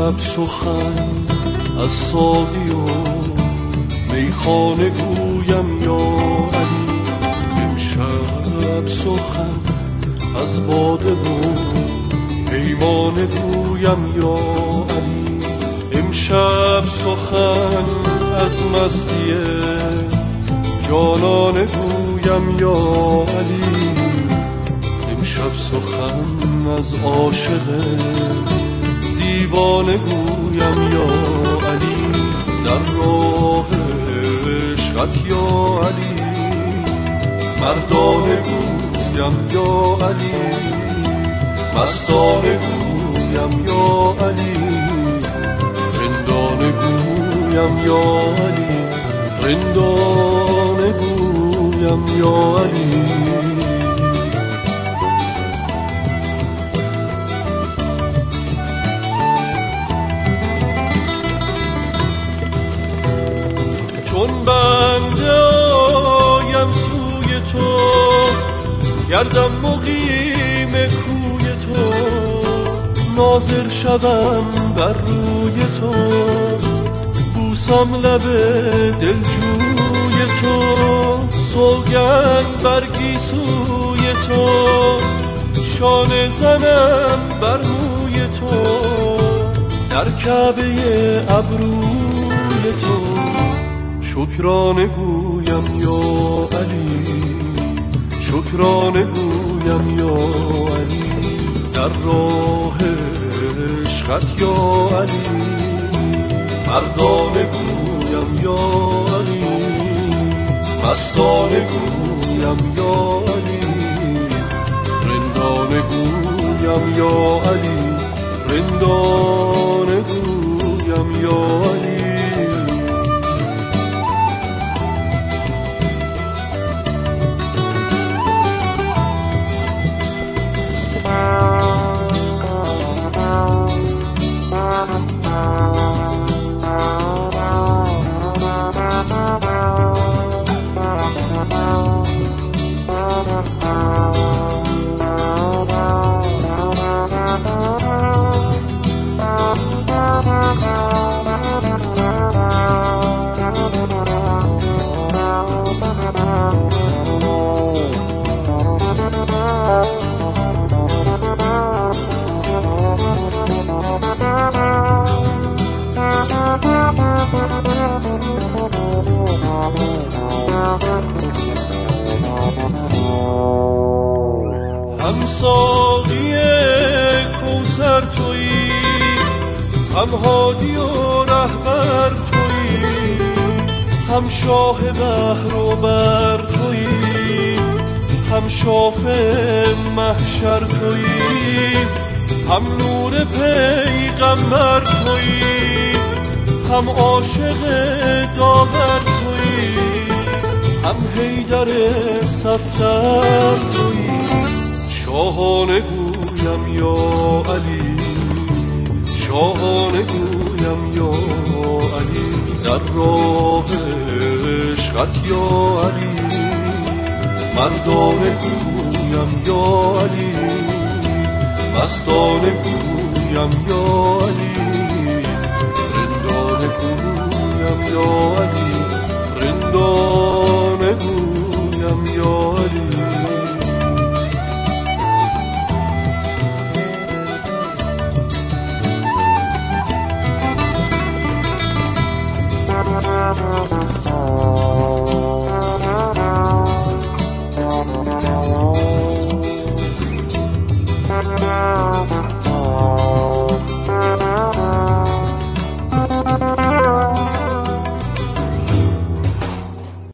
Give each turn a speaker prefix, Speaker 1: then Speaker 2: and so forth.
Speaker 1: امشب سخن از ساقی و میخانه گویم یا علی، امشب سخن از باده و پیمانه گویم یا علی، امشب سخن از مستی جانانه گویم یا علی، امشب سخن از عاشق دیوانه گویم یا علی، در راه عشقت یا علی مردانه گویم یا علی، مستانه گویم یا علی، رندانه گویم یا علی، رندانه گویم یا علی. چون بنده آیم سوی تو، گردم مقیم کوی تو، ناظر شدم بر روی تو، بوسم لب دلجوی تو، سوگند برگی سوی تو، شانه زنم بر موی تو، در کعبه ابروی تو، شکرانه گویم یا علی، شکرانه گویم یا علی، در راه عشقت یا علی مردانه گویم یا علی، مستانه گویم یا علی، رندانه گویم یا علی، رندانه گویم یا علی. هم ساقی کوثر تویی، هم هادی و رهبر تویی، هم شاه بحر و بر تویی، هم شافع محشر تویی، هم نور پیغمبر تویی، هم عاشق داور تویی، هم حیدر صفدر تویی، شاهانه گویم یا علی، شاهانه گویم یا علی، در راه عشقت یا علی مردانه گویم یا علی، مستانه گویم یا علی، رندانه گویم یا علی، رندانه گویم یا علی.
Speaker 2: Oh,